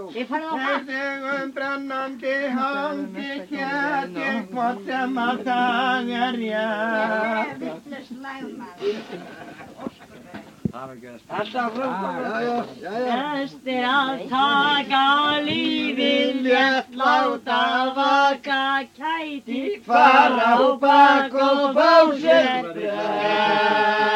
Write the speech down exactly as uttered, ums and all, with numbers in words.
Ég farið á það. Þegar brennandi hangi kjæti hvort sem að það er rétt. Alltaf frá. Best er að taka lífið létt, láta vaka kæti, Fara á bak og fá sér brett.